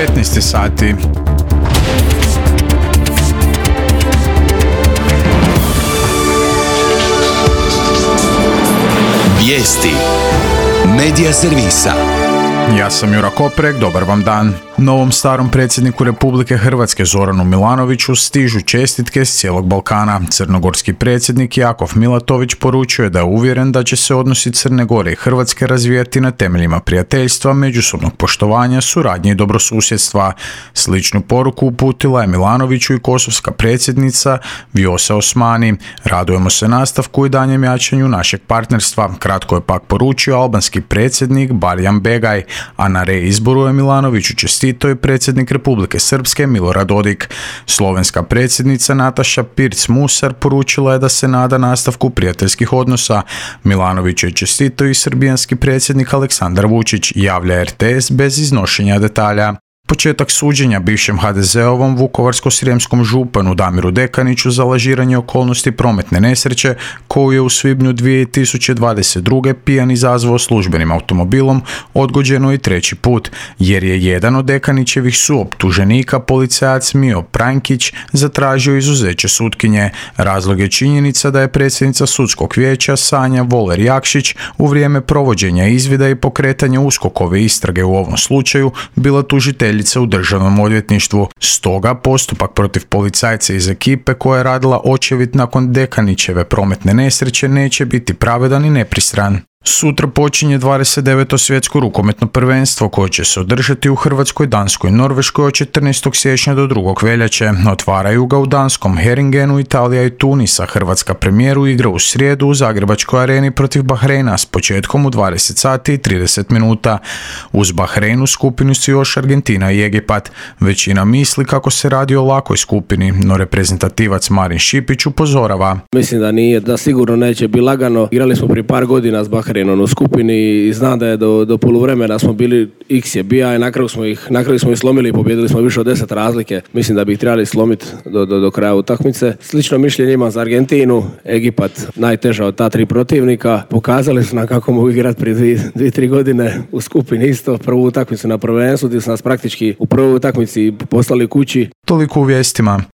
19 sati. Vijesti Medija servisa. Ja sam Jura Koprek, dobar vam dan. Novom starom predsjedniku Republike Hrvatske Zoranu Milanoviću stižu čestitke s cijelog Balkana. Crnogorski predsjednik Jakov Milatović poručio je da je uvjeren da će se odnosi Crne Gore i Hrvatske razvijati na temeljima prijateljstva, međusobnog poštovanja, suradnje i dobrosusjedstva. Sličnu poruku uputila je Milanoviću i kosovska predsjednica Vjosa Osmani. Radujemo se nastavku i danjem jačanju našeg partnerstva, kratko je pak poručio albanski predsjednik Barjan Begaj, a na reizboru je Milanoviću čestitao i predsjednik Republike Srpske Milorad Dodik. Slovenska predsjednica Nataša Pirc-Musar poručila je da se nada nastavku prijateljskih odnosa. Milanoviću je čestitao i srbijanski predsjednik Aleksandar Vučić, javlja RTS bez iznošenja detalja. Početak suđenja bivšem HDZ-ovom vukovarsko-srijemskom županu Damiru Dekaniću za lažiranje okolnosti prometne nesreće koju je u svibnju 2022. pijan izazvao službenim automobilom odgođeno i treći put, jer je jedan od Dekanićevih suoptuženika, policajac Mio Prankić, zatražio izuzeće sutkinje. Razlog je činjenica da je predsjednica sudskog vijeća Sanja Voler Jakšić u vrijeme provođenja izvida i pokretanja USKOK-ove istrage u ovom slučaju bila tužiteljica u državnom odvjetništvu. Stoga postupak protiv policajca iz ekipe koja je radila očevid nakon Dekanićeve prometne nesreće neće biti pravedan i nepristran. Sutra počinje 29. svjetsko rukometno prvenstvo koje će se održati u Hrvatskoj, Danskoj i Norveškoj od 14. siječnja do 2. veljače. Otvaraju ga u danskom Heringenu Italija i Tunis, a Hrvatska premijeru igra u srijedu u Zagrebačkoj areni protiv Bahreina s početkom u 20 sati i 30 minuta. Uz Bahrein u skupini su još Argentina i Egipat. Većina misli kako se radi o lakoj skupini, no reprezentativac Marin Šipić upozorava. Mislim da nije, da sigurno neće biti lagano. Igrali smo prije par godina s Bahreinom u skupini i znam da je do poluvremena smo bili X je bija i na kraju smo ih slomili i pobjedili smo više od 10 razlike. Mislim da bi ih trebali slomiti do kraja utakmice. Slično mišljenje imam za Argentinu, Egipat najteža od ta tri protivnika. Pokazali su nam kako mogu igrati prije 2-3 godine u skupini isto. Prvu utakmicu na prvenstvu gdje su nas praktički u prvoj utakmici poslali kući. Toliko u vijestima.